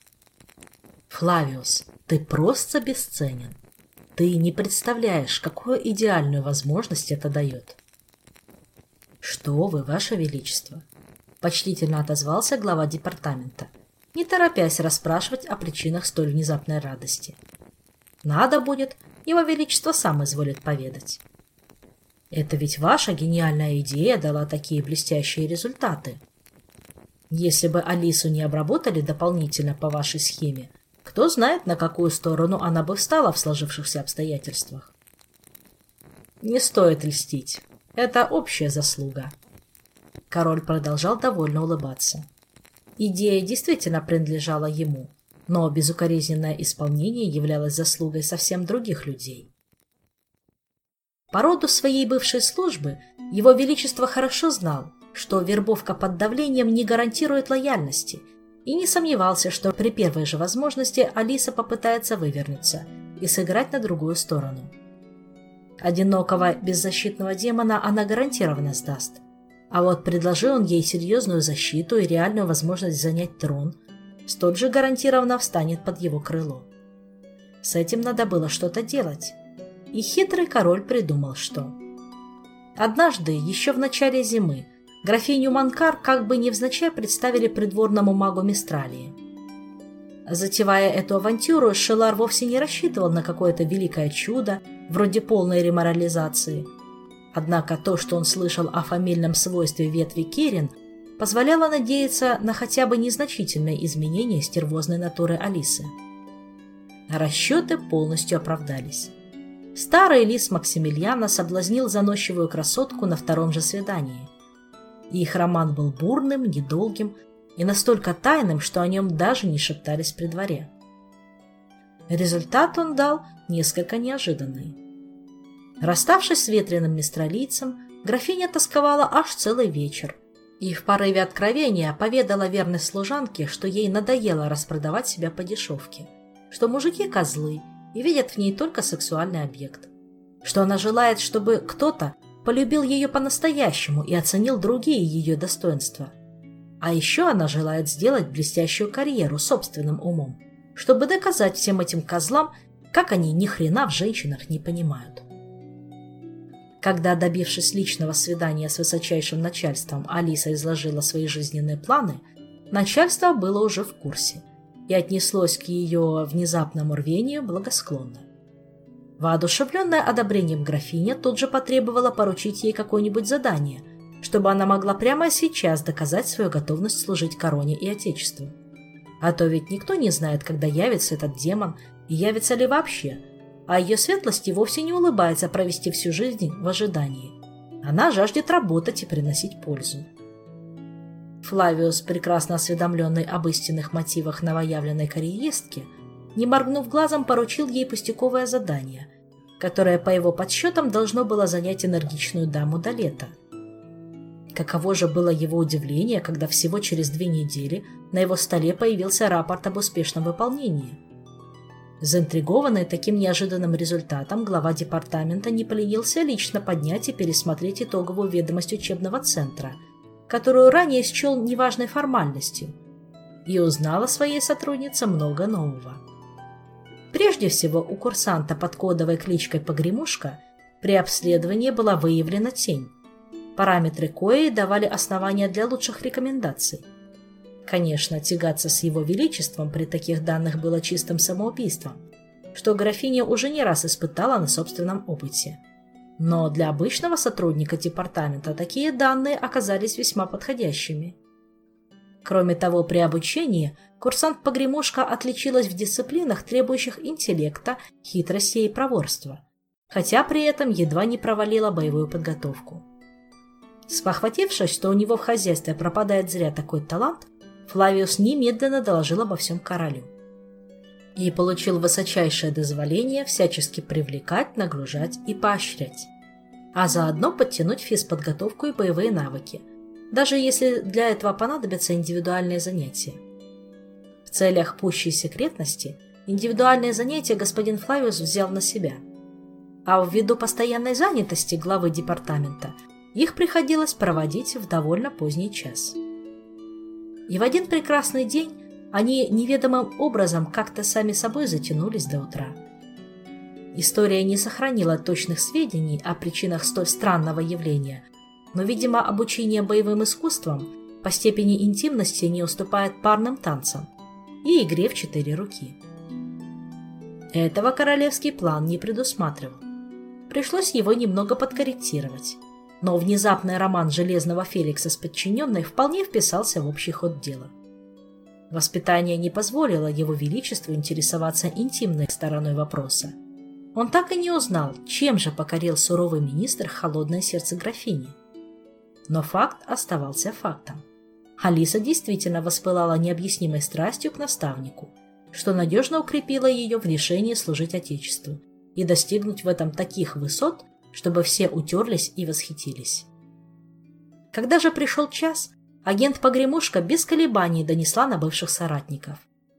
«Флавиус, ты просто бесценен. Ты не представляешь, какую идеальную возможность это дает». «Что вы, ваше величество!» — почтительно отозвался глава департамента, не торопясь расспрашивать о причинах столь внезапной радости. «Надо будет, его величество сам изволит поведать. Это ведь ваша гениальная идея дала такие блестящие результаты. Если бы Алису не обработали дополнительно по вашей схеме, кто знает, на какую сторону она бы встала в сложившихся обстоятельствах». «Не стоит льстить. Это общая заслуга». Король продолжал довольно улыбаться. Идея действительно принадлежала ему, но безукоризненное исполнение являлось заслугой совсем других людей. По роду своей бывшей службы его величество хорошо знал, что вербовка под давлением не гарантирует лояльности, и не сомневался, что при первой же возможности Алиса попытается вывернуться и сыграть на другую сторону. Одинокого беззащитного демона она гарантированно сдаст, а вот предложи он ей серьезную защиту и реальную возможность занять трон, столь же гарантированно встанет под его крыло. С этим надо было что-то делать, и хитрый король придумал, что... Однажды, еще в начале зимы, графиню Манкар как бы невзначай представили придворному магу Мистралии. Затевая эту авантюру, Шелар вовсе не рассчитывал на какое-то великое чудо, вроде полной реморализации. Однако то, что он слышал о фамильном свойстве ветви Керин, позволяло надеяться на хотя бы незначительное изменение стервозной натуры Алисы. Расчеты полностью оправдались. Старый лис Максимилиана соблазнил заносчивую красотку на втором же свидании. Их роман был бурным, недолгим и настолько тайным, что о нем даже не шептались при дворе. Результат он дал несколько неожиданный. Расставшись с ветреным мистралийцем, графиня тосковала аж целый вечер и в порыве откровения поведала верной служанке, что ей надоело распродавать себя по дешевке, что мужики козлы и видят в ней только сексуальный объект, что она желает, чтобы кто-то полюбил ее по-настоящему и оценил другие ее достоинства. А еще она желает сделать блестящую карьеру собственным умом, чтобы доказать всем этим козлам, как они ни хрена в женщинах не понимают. Когда, добившись личного свидания с высочайшим начальством, Алиса изложила свои жизненные планы, начальство было уже в курсе и отнеслось к ее внезапному рвению благосклонно. Воодушевленная одобрением графиня тут же потребовала поручить ей какое-нибудь задание, чтобы она могла прямо сейчас доказать свою готовность служить короне и отечеству. А то ведь никто не знает, когда явится этот демон и явится ли вообще, а ее светлости вовсе не улыбается провести всю жизнь в ожидании. Она жаждет работать и приносить пользу. Флавиус, прекрасно осведомленный об истинных мотивах новоявленной карьеристки, не моргнув глазом, поручил ей пустяковое задание, которое, по его подсчетам, должно было занять энергичную даму до лета. Каково же было его удивление, когда всего через две недели на его столе появился рапорт об успешном выполнении. Заинтригованный таким неожиданным результатом, глава департамента не поленился лично поднять и пересмотреть итоговую ведомость учебного центра, которую ранее счел неважной формальностью, и узнал о своей сотруднице много нового. Прежде всего, у курсанта под кодовой кличкой Погремушка при обследовании была выявлена тень, параметры коей давали основания для лучших рекомендаций. Конечно, тягаться с его величеством при таких данных было чистым самоубийством, что графиня уже не раз испытала на собственном опыте. Но для обычного сотрудника департамента такие данные оказались весьма подходящими. Кроме того, при обучении курсант Погремушка отличилась в дисциплинах, требующих интеллекта, хитрости и проворства, хотя при этом едва не провалила боевую подготовку. Спохватившись, что у него в хозяйстве пропадает зря такой талант, Флавиус немедленно доложил обо всем королю и получил высочайшее дозволение всячески привлекать, нагружать и поощрять, а заодно подтянуть физподготовку и боевые навыки, даже если для этого понадобятся индивидуальные занятия. В целях пущей секретности индивидуальные занятия господин Флавиус взял на себя, а ввиду постоянной занятости главы департамента их приходилось проводить в довольно поздний час. И в один прекрасный день они неведомым образом как-то сами собой затянулись до утра. История не сохранила точных сведений о причинах столь странного явления, но, видимо, обучение боевым искусствам по степени интимности не уступает парным танцам и игре в четыре руки. Этого королевский план не предусматривал. Пришлось его немного подкорректировать. Но внезапный роман Железного Феликса с подчиненной вполне вписался в общий ход дела. Воспитание не позволило его величеству интересоваться интимной стороной вопроса. Он так и не узнал, чем же покорил суровый министр холодное сердце графини. Но факт оставался фактом. Алиса действительно воспылала необъяснимой страстью к наставнику, что надежно укрепило ее в решении служить Отечеству и достигнуть в этом таких высот, чтобы все утерлись и восхитились. Когда же пришел час, агент-погремушка без колебаний донесла на бывших соратников.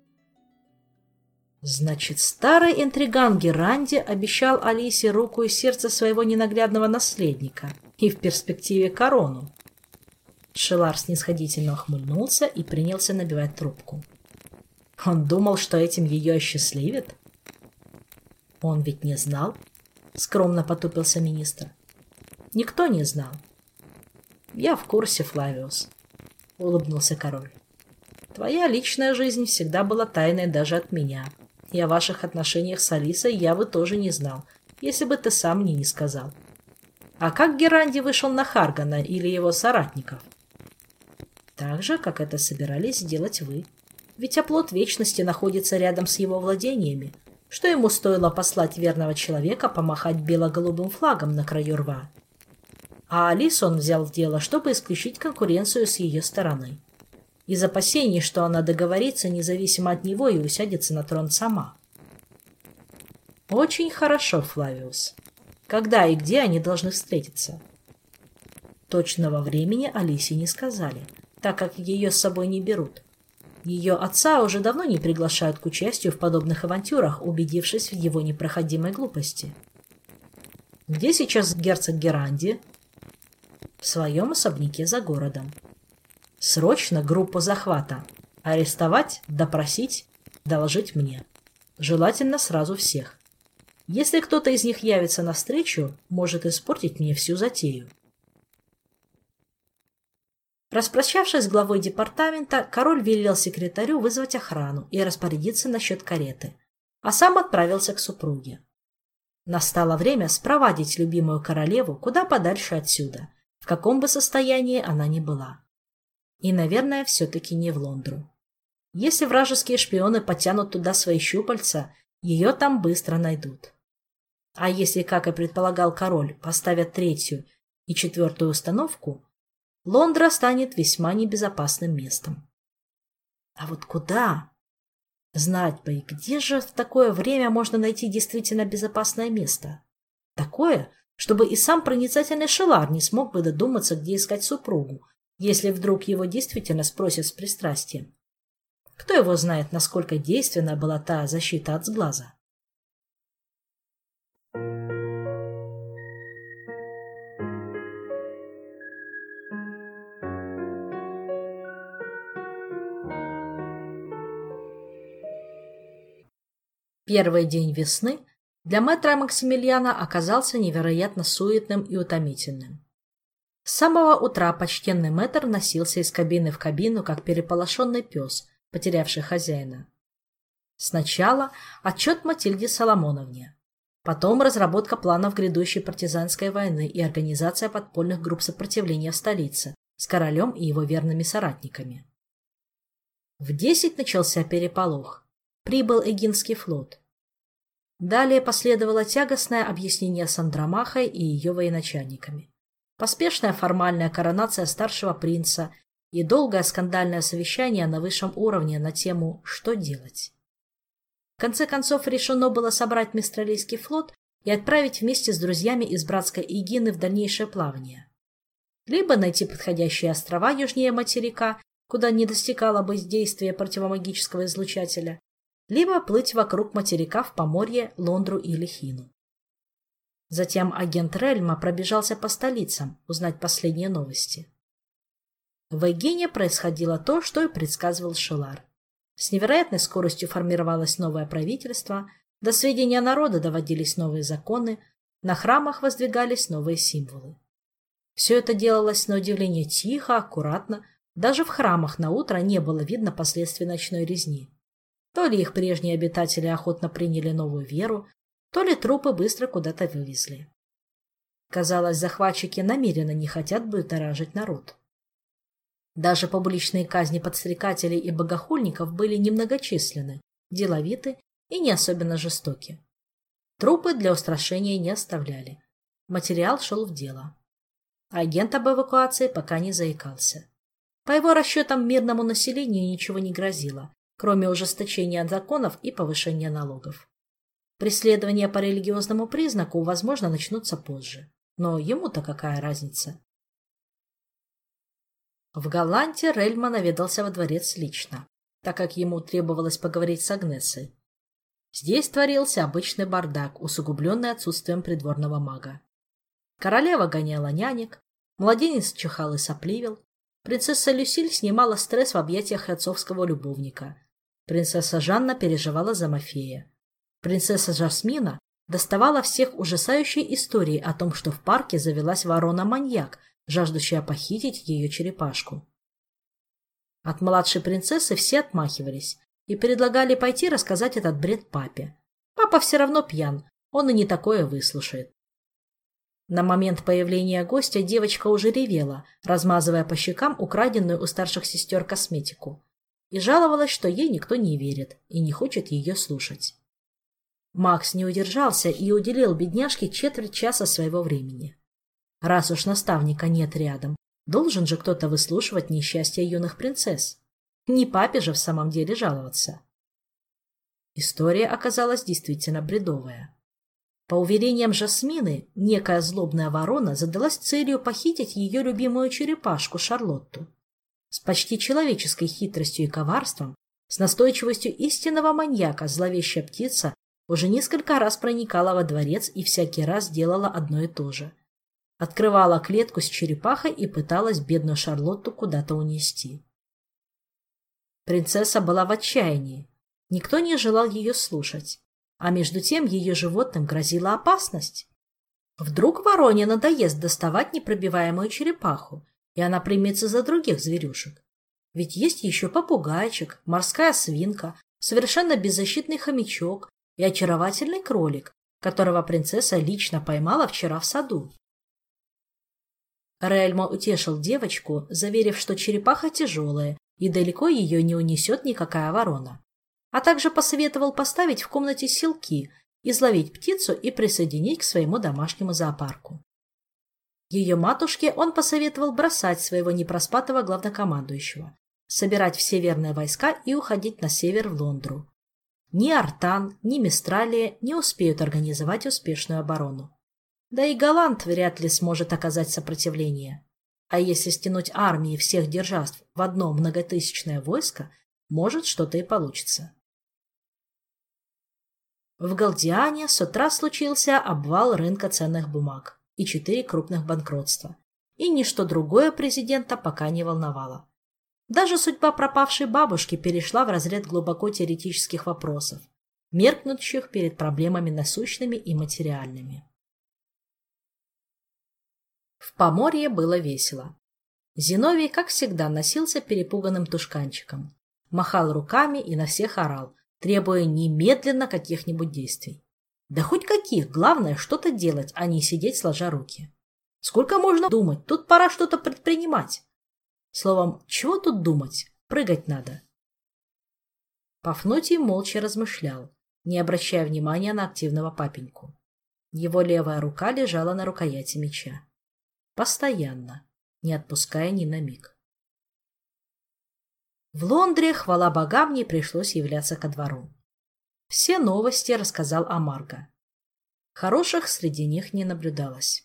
Значит, старый интриган Геранди обещал Алисе руку и сердце своего ненаглядного наследника и в перспективе корону. Шелар снисходительно ухмыльнулся и принялся набивать трубку. Он думал, что этим ее осчастливит? Он ведь не знал, скромно потупился министр. Никто не знал. Я в курсе, Флавиус, улыбнулся король. Твоя личная жизнь всегда была тайной даже от меня. И о ваших отношениях с Алисой я бы тоже не знал, если бы ты сам мне не сказал. А как Геранди вышел на Харгана или его соратников? Так же, как это собирались сделать вы. Ведь оплот вечности находится рядом с его владениями. Что ему стоило послать верного человека помахать бело-голубым флагом на краю рва? А Алису он взял в дело, чтобы исключить конкуренцию с ее стороны. Из опасений, что она договорится независимо от него и усядется на трон сама. Очень хорошо, Флавиус. Когда и где они должны встретиться? Точного времени Алисе не сказали, так как ее с собой не берут. Ее отца уже давно не приглашают к участию в подобных авантюрах, убедившись в его непроходимой глупости. Где сейчас герцог Геранди? В своем особняке за городом. Срочно группу захвата. Арестовать, допросить, доложить мне. Желательно сразу всех. Если кто-то из них явится навстречу, может испортить мне всю затею. Распрощавшись с главой департамента, король велел секретарю вызвать охрану и распорядиться насчет кареты, а сам отправился к супруге. Настало время спровадить любимую королеву куда подальше отсюда, в каком бы состоянии она ни была. И, наверное, все-таки не в Лондру. Если вражеские шпионы потянут туда свои щупальца, ее там быстро найдут. А если, как и предполагал король, поставят третью и четвертую установку, Лондра станет весьма небезопасным местом. А вот куда? Знать бы, и где же в такое время можно найти действительно безопасное место? Такое, чтобы и сам проницательный Шелар не смог бы додуматься, где искать супругу, если вдруг его действительно спросят с пристрастием. Кто его знает, насколько действенна была та защита от сглаза? Первый день весны для мэтра Максимилиана оказался невероятно суетным и утомительным. С самого утра почтенный мэтр носился из кабины в кабину, как переполошенный пес, потерявший хозяина. Сначала отчет Матильде Соломоновне, потом разработка планов грядущей партизанской войны и организация подпольных групп сопротивления в столице с королем и его верными соратниками. В десять начался переполох. Прибыл Эгинский флот. Далее последовало тягостное объяснение с Андромахой и ее военачальниками, поспешная формальная коронация старшего принца и долгое скандальное совещание на высшем уровне на тему «Что делать?». В конце концов решено было собрать Мистралийский флот и отправить вместе с друзьями из братской Эгины в дальнейшее плавание. Либо найти подходящие острова южнее материка, куда не достигало бы действия противомагического излучателя, либо плыть вокруг материка в Поморье, Лондру или Хину. Затем агент Рельма пробежался по столицам узнать последние новости. В Эгине происходило то, что и предсказывал Шелар. С невероятной скоростью формировалось новое правительство, до сведения народа доводились новые законы, на храмах воздвигались новые символы. Все это делалось на удивление тихо, аккуратно, даже в храмах на утро не было видно последствий ночной резни. То ли их прежние обитатели охотно приняли новую веру, то ли трупы быстро куда-то вывезли. Казалось, захватчики намеренно не хотят будоражить народ. Даже публичные казни подстрекателей и богохульников были немногочисленны, деловиты и не особенно жестоки. Трупы для устрашения не оставляли. Материал шел в дело. Агент об эвакуации пока не заикался. По его расчетам, мирному населению ничего не грозило, кроме ужесточения законов и повышения налогов. Преследования по религиозному признаку, возможно, начнутся позже. Но ему-то какая разница? В Галанте Рельма наведался во дворец лично, так как ему требовалось поговорить с Агнесой. Здесь творился обычный бардак, усугубленный отсутствием придворного мага. Королева гоняла нянек, младенец чихал и сопливил, принцесса Люсиль снимала стресс в объятиях отцовского любовника, принцесса Жанна переживала за Мафея. Принцесса Жасмина доставала всех ужасающей истории о том, что в парке завелась ворона-маньяк, жаждущая похитить ее черепашку. От младшей принцессы все отмахивались и предлагали пойти рассказать этот бред папе. Папа все равно пьян, он и не такое выслушает. На момент появления гостя девочка уже ревела, размазывая по щекам украденную у старших сестер косметику, и жаловалась, что ей никто не верит и не хочет ее слушать. Макс не удержался и уделил бедняжке четверть часа своего времени. Раз уж наставника нет рядом, должен же кто-то выслушивать несчастья юных принцесс. Не папе же в самом деле жаловаться. История оказалась действительно бредовая. По уверениям Жасмины, некая злобная ворона задалась целью похитить ее любимую черепашку Шарлотту. С почти человеческой хитростью и коварством, с настойчивостью истинного маньяка, зловещая птица уже несколько раз проникала во дворец и всякий раз делала одно и то же. Открывала клетку с черепахой и пыталась бедную Шарлотту куда-то унести. Принцесса была в отчаянии. Никто не желал ее слушать. А между тем ее животным грозила опасность. Вдруг вороне надоест доставать непробиваемую черепаху, и она примется за других зверюшек. Ведь есть еще попугайчик, морская свинка, совершенно беззащитный хомячок и очаровательный кролик, которого принцесса лично поймала вчера в саду. Рельма утешил девочку, заверив, что черепаха тяжелая и далеко ее не унесет никакая ворона, а также посоветовал поставить в комнате селки, изловить птицу и присоединить к своему домашнему зоопарку. Ее матушке он посоветовал бросать своего непроспатого главнокомандующего, собирать все верные войска и уходить на север в Лондру. Ни Артан, ни Мистралия не успеют организовать успешную оборону. Да и Галант вряд ли сможет оказать сопротивление. А если стянуть армии всех держав в одно многотысячное войско, может, что-то и получится. В Галдиане с утра случился обвал рынка ценных бумаг и четыре крупных банкротства, и ничто другое президента пока не волновало. Даже судьба пропавшей бабушки перешла в разряд глубоко теоретических вопросов, меркнущих перед проблемами насущными и материальными. В Поморье было весело. Зиновий, как всегда, носился перепуганным тушканчиком, махал руками и на всех орал, требуя немедленно каких-нибудь действий. Да хоть каких, главное что-то делать, а не сидеть сложа руки. Сколько можно думать, тут пора что-то предпринимать. Словом, чего тут думать, прыгать надо. Пафнутий молча размышлял, не обращая внимания на активного папеньку. Его левая рука лежала на рукояти меча. Постоянно, не отпуская ни на миг. В Лондре, хвала богам, не пришлось являться ко двору. Все новости рассказал Амарго. Хороших среди них не наблюдалось.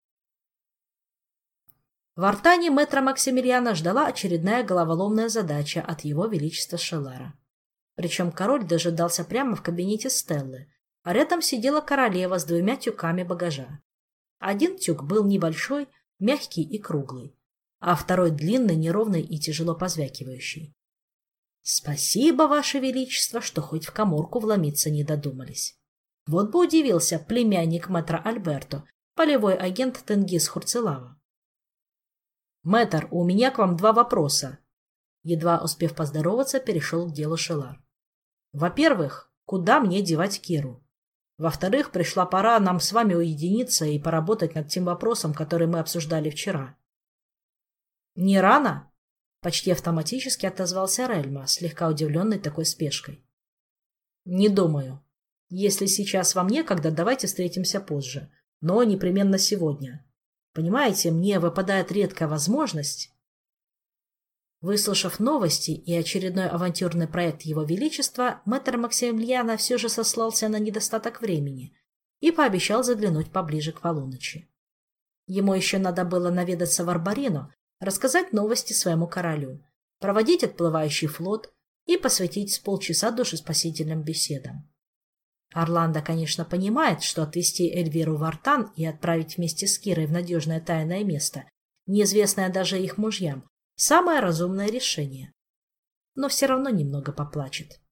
В Артане мэтра Максимилиана ждала очередная головоломная задача от его величества Шеллара. Причем король дожидался прямо в кабинете Стеллы, а рядом сидела королева с двумя тюками багажа. Один тюк был небольшой, мягкий и круглый, а второй длинный, неровный и тяжело позвякивающий. «Спасибо, Ваше Величество, что хоть в каморку вломиться не додумались. Вот бы удивился племянник мэтра Альберто, полевой агент Тенгиз Хурцелава». «Мэтр, у меня к вам два вопроса». Едва успев поздороваться, перешел к делу Шеллар. «Во-первых, куда мне девать Киру? Во-вторых, пришла пора нам с вами уединиться и поработать над тем вопросом, который мы обсуждали вчера». «Не рано?» — почти автоматически отозвался Рельма, слегка удивленный такой спешкой. «Не думаю. Если сейчас вам некогда, давайте встретимся позже, но непременно сегодня. Понимаете, мне выпадает редкая возможность». Выслушав новости и очередной авантюрный проект Его Величества, мэтр Максимилиана все же сослался на недостаток времени и пообещал заглянуть поближе к полуночи. Ему еще надо было наведаться в Арбарину, рассказать новости своему королю, проводить отплывающий флот и посвятить с полчаса душеспасительным беседам. Орландо, конечно, понимает, что отвезти Эльвиру в Артан и отправить вместе с Кирой в надежное тайное место, неизвестное даже их мужьям, самое разумное решение. Но все равно немного поплачет.